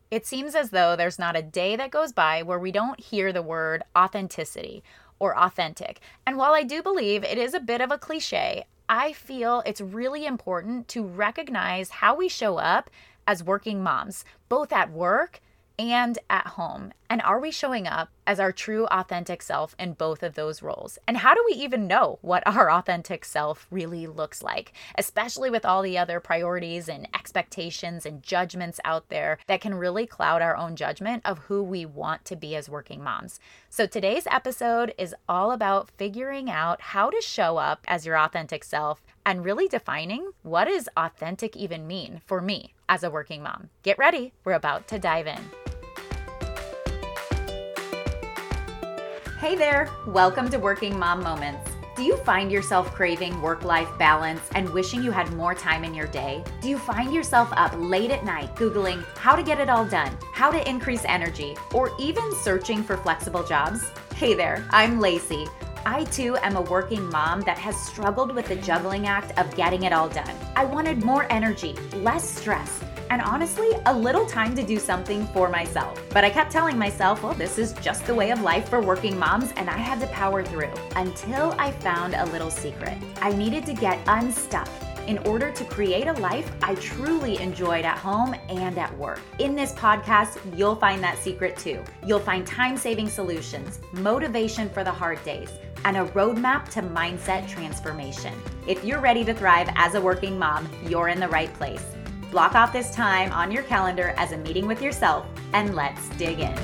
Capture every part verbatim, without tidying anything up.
It seems as though there's not a day that goes by where we don't hear the word authenticity or authentic. And while I do believe it is a bit of a cliche, I feel it's really important to recognize how we show up as working moms, both at work and at home. And are we showing up as our true authentic self in both of those roles? And how do we even know what our authentic self really looks like, especially with all the other priorities and expectations and judgments out there that can really cloud our own judgment of who we want to be as working moms? So today's episode is all about figuring out how to show up as your authentic self and really defining what does authentic even mean for me as a working mom. Get ready, we're about to dive in. Hey there, welcome to Working Mom Moments. Do you find yourself craving work-life balance and wishing you had more time in your day? Do you find yourself up late at night Googling how to get it all done, how to increase energy, or even searching for flexible jobs? Hey there, I'm Lacey. I too am a working mom that has struggled with the juggling act of getting it all done. I wanted more energy, less stress, and honestly, a little time to do something for myself. But I kept telling myself, well, this is just the way of life for working moms, and I had to power through until I found a little secret. I needed to get unstuck in order to create a life I truly enjoyed at home and at work. In this podcast, you'll find that secret too. You'll find time-saving solutions, motivation for the hard days, and a roadmap to mindset transformation. If you're ready to thrive as a working mom, you're in the right place. Block off this time on your calendar as a meeting with yourself, and let's dig in.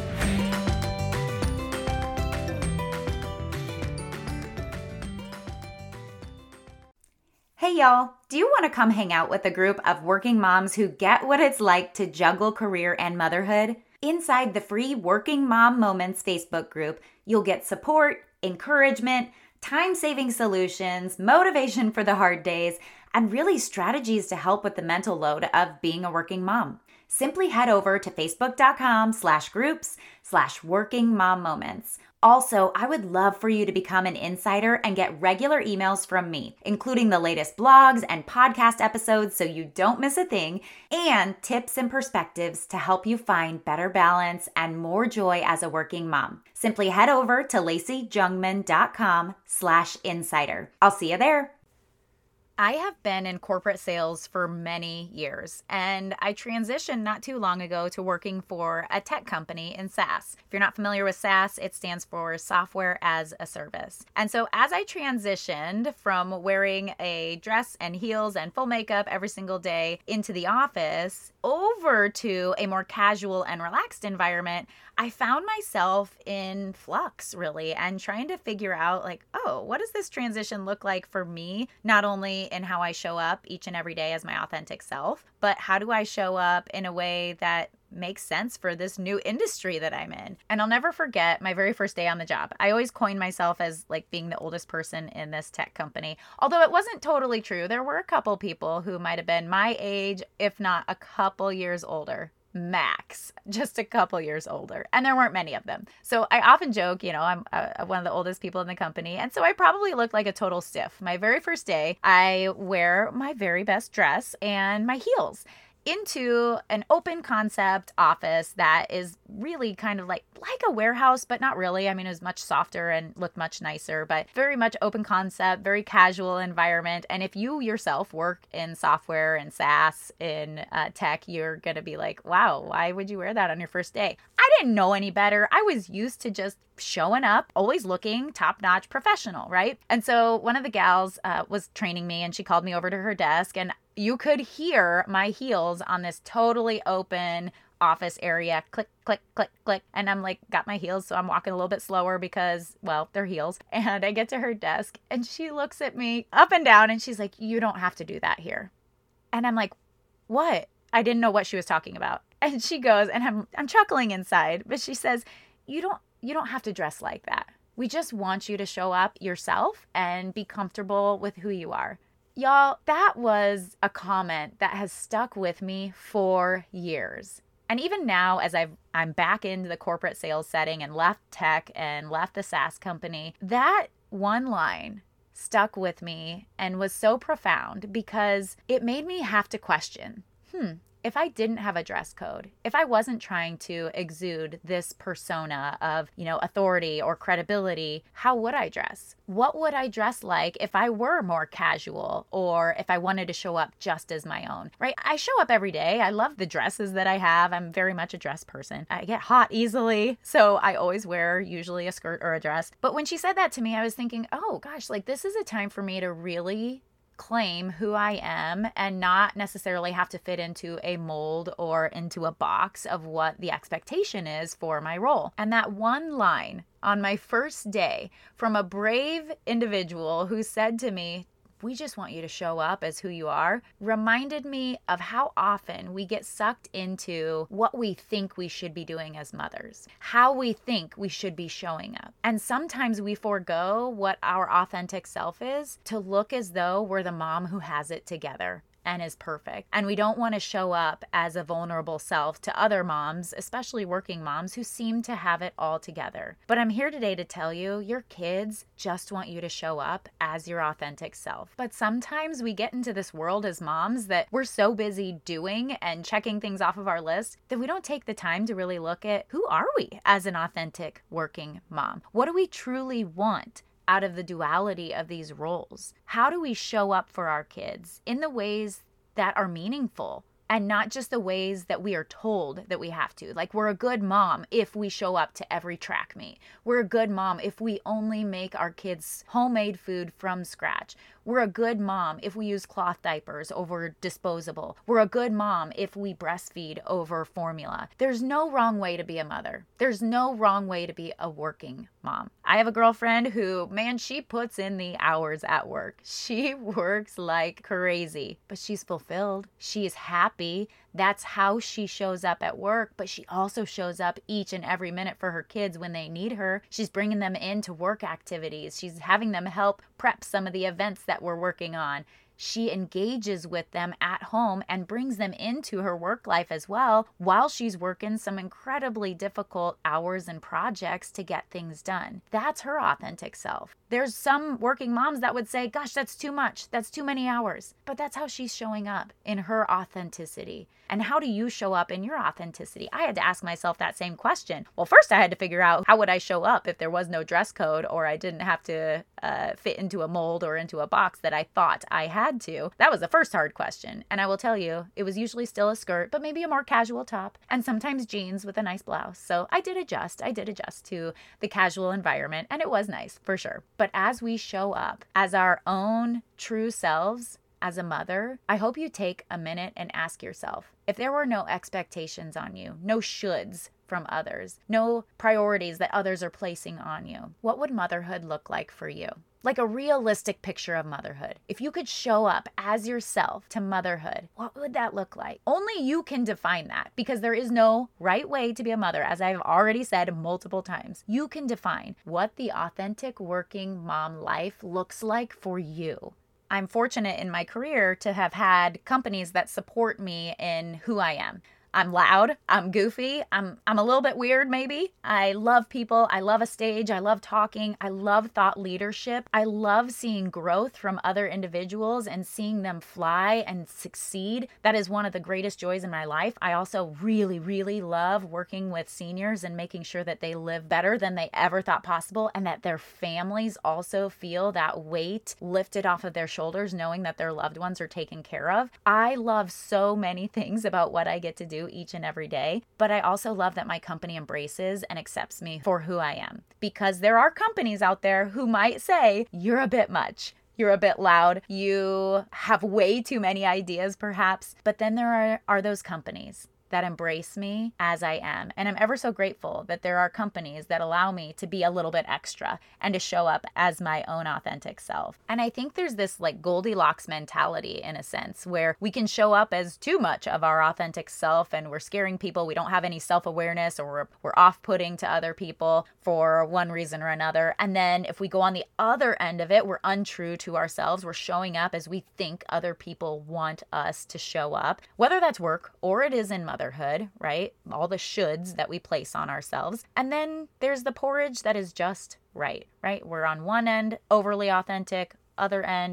Hey y'all, do you want to come hang out with a group of working moms who get what it's like to juggle career and motherhood? Inside the free Working Mom Moments Facebook group, you'll get support, encouragement, time-saving solutions, motivation for the hard days, and really strategies to help with the mental load of being a working mom. Simply head over to facebook.com slash groups slash working mom moments. Also, I would love for you to become an insider and get regular emails from me, including the latest blogs and podcast episodes so you don't miss a thing, and tips and perspectives to help you find better balance and more joy as a working mom. Simply head over to laceyjungman.com slash insider. I'll see you there. I have been in corporate sales for many years, and I transitioned not too long ago to working for a tech company in SaaS. If you're not familiar with SaaS, it stands for Software as a Service. And so as I transitioned from wearing a dress and heels and full makeup every single day into the office over to a more casual and relaxed environment, I found myself in flux, really, and trying to figure out, like, oh, what does this transition look like for me? Not only in how I show up each and every day as my authentic self, but how do I show up in a way that makes sense for this new industry that I'm in? And I'll never forget my very first day on the job. I always coined myself as like being the oldest person in this tech company, although it wasn't totally true. There were a couple people who might have been my age, if not a couple years older. Max, just a couple years older. And there weren't many of them. So I often joke, you know, I'm uh, one of the oldest people in the company. And so I probably looked like a total stiff. My very first day, I wear my very best dress and my heels into an open concept office that is really kind of like like a warehouse, but not really. I mean, it was much softer and looked much nicer, but very much open concept, very casual environment. And if you yourself work in software and SaaS in uh, tech, you're going to be like, wow, why would you wear that on your first day? I didn't know any better. I was used to just showing up, always looking top-notch professional, right? And so one of the gals uh, was training me, and she called me over to her desk, and you could hear my heels on this totally open office area, click, click, click, click. And I'm like, got my heels, so I'm walking a little bit slower because, well, they're heels. And I get to her desk, and she looks at me up and down, and she's like, you don't have to do that here. And I'm like, what? I didn't know what she was talking about. And she goes, and I'm I'm chuckling inside, but she says, you don't you don't have to dress like that. We just want you to show up yourself and be comfortable with who you are. Y'all, that was a comment that has stuck with me for years. And even now, as I've, I'm back into the corporate sales setting and left tech and left the SaaS company, that one line stuck with me and was so profound because it made me have to question, hmm, if I didn't have a dress code, if I wasn't trying to exude this persona of, you know, authority or credibility, how would I dress? What would I dress like if I were more casual or if I wanted to show up just as my own, right? I show up every day. I love the dresses that I have. I'm very much a dress person. I get hot easily, so I always wear usually a skirt or a dress. But when she said that to me, I was thinking, oh gosh, like this is a time for me to really claim who I am and not necessarily have to fit into a mold or into a box of what the expectation is for my role. And that one line on my first day from a brave individual who said to me, we just want you to show up as who you are, reminded me of how often we get sucked into what we think we should be doing as mothers, how we think we should be showing up. And sometimes we forego what our authentic self is to look as though we're the mom who has it together and is perfect. And we don't want to show up as a vulnerable self to other moms, especially working moms who seem to have it all together. But I'm here today to tell you, your kids just want you to show up as your authentic self. But sometimes we get into this world as moms that we're so busy doing and checking things off of our list that we don't take the time to really look at who are we as an authentic working mom? What do we truly want out of the duality of these roles? How do we show up for our kids in the ways that are meaningful and not just the ways that we are told that we have to? Like, we're a good mom if we show up to every track meet. We're a good mom if we only make our kids homemade food from scratch. We're a good mom if we use cloth diapers over disposable. We're a good mom if we breastfeed over formula. There's no wrong way to be a mother. There's no wrong way to be a working mom. I have a girlfriend who, man, she puts in the hours at work. She works like crazy, but she's fulfilled. She is happy. That's how she shows up at work, but she also shows up each and every minute for her kids when they need her. She's bringing them into work activities. She's having them help prep some of the events that we're working on. She engages with them at home and brings them into her work life as well while she's working some incredibly difficult hours and projects to get things done. That's her authentic self. There's some working moms that would say, gosh, that's too much. That's too many hours. But that's how she's showing up in her authenticity. And how do you show up in your authenticity? I had to ask myself that same question. Well, first I had to figure out, how would I show up if there was no dress code or I didn't have to uh, fit into a mold or into a box that I thought I had to? That was the first hard question. And I will tell you, it was usually still a skirt, but maybe a more casual top and sometimes jeans with a nice blouse. So I did adjust. I did adjust to the casual environment, and it was nice for sure. But as we show up as our own true selves, as a mother, I hope you take a minute and ask yourself, if there were no expectations on you, no shoulds from others, no priorities that others are placing on you, what would motherhood look like for you? Like a realistic picture of motherhood. If you could show up as yourself to motherhood, what would that look like? Only you can define that, because there is no right way to be a mother, as I've already said multiple times. You can define what the authentic working mom life looks like for you. I'm fortunate in my career to have had companies that support me in who I am. I'm loud, I'm goofy, I'm I'm a little bit weird maybe. I love people, I love a stage, I love talking, I love thought leadership. I love seeing growth from other individuals and seeing them fly and succeed. That is one of the greatest joys in my life. I also really, really love working with seniors and making sure that they live better than they ever thought possible and that their families also feel that weight lifted off of their shoulders, knowing that their loved ones are taken care of. I love so many things about what I get to do each and every day, but I also love that my company embraces and accepts me for who I am, because there are companies out there who might say, you're a bit much. You're a bit loud. You have way too many ideas, perhaps. But then there are, are those companies that embrace me as I am. And I'm ever so grateful that there are companies that allow me to be a little bit extra and to show up as my own authentic self. And I think there's this like Goldilocks mentality in a sense where we can show up as too much of our authentic self and we're scaring people. We don't have any self-awareness, or we're, we're off-putting to other people for one reason or another. And then if we go on the other end of it, we're untrue to ourselves. We're showing up as we think other people want us to show up, whether that's work or it is in motherhood. Motherhood, right? All the shoulds that we place on ourselves. And then there's the porridge that is just right, right? We're on one end, overly authentic, other end,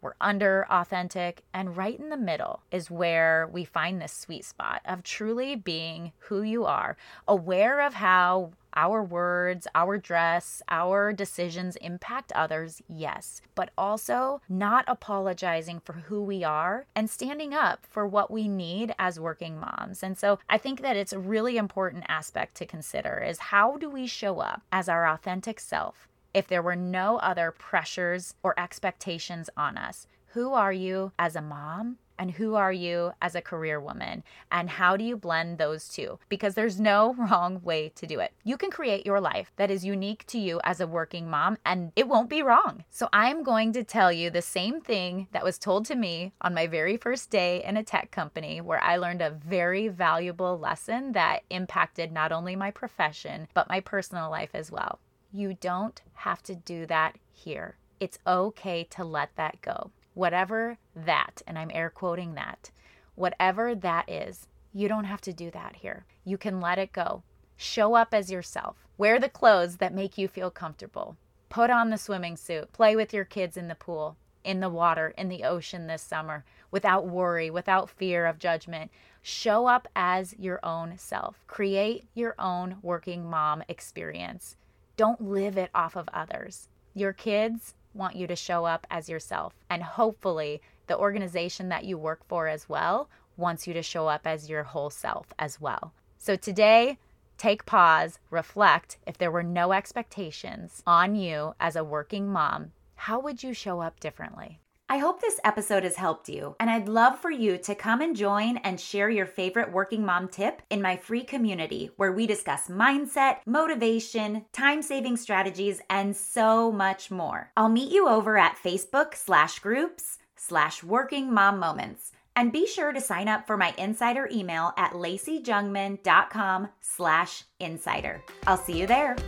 we're under authentic, and right in the middle is where we find this sweet spot of truly being who you are, aware of how our words, our dress, our decisions impact others, yes, but also not apologizing for who we are and standing up for what we need as working moms. And so I think that it's a really important aspect to consider is how do we show up as our authentic self if there were no other pressures or expectations on us? Who are you as a mom? And who are you as a career woman? And how do you blend those two? Because there's no wrong way to do it. You can create your life that is unique to you as a working mom, and it won't be wrong. So I'm going to tell you the same thing that was told to me on my very first day in a tech company, where I learned a very valuable lesson that impacted not only my profession, but my personal life as well. You don't have to do that here. It's okay to let that go. Whatever that, and I'm air quoting that, whatever that is, you don't have to do that here. You can let it go. Show up as yourself. Wear the clothes that make you feel comfortable. Put on the swimming suit. Play with your kids in the pool, in the water, in the ocean this summer, without worry, without fear of judgment. Show up as your own self. Create your own working mom experience. Don't live it off of others. Your kids want you to show up as yourself. And hopefully the organization that you work for as well wants you to show up as your whole self as well. So today, take pause, reflect. If there were no expectations on you as a working mom, how would you show up differently? I hope this episode has helped you, and I'd love for you to come and join and share your favorite working mom tip in my free community where we discuss mindset, motivation, time-saving strategies, and so much more. I'll meet you over at Facebook slash groups slash working mom moments. And be sure to sign up for my insider email at laceyjungman.com slash insider. I'll see you there.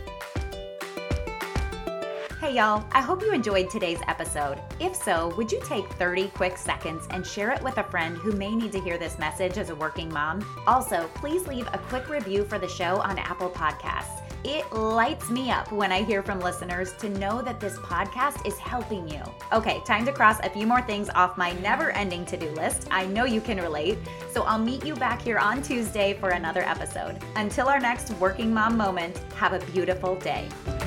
Hey y'all, I hope you enjoyed today's episode. If so, would you take thirty quick seconds and share it with a friend who may need to hear this message as a working mom? Also, please leave a quick review for the show on Apple Podcasts. It lights me up when I hear from listeners to know that this podcast is helping you. Okay, time to cross a few more things off my never-ending to-do list. I know you can relate, so I'll meet you back here on Tuesday for another episode. Until our next working mom moment, have a beautiful day.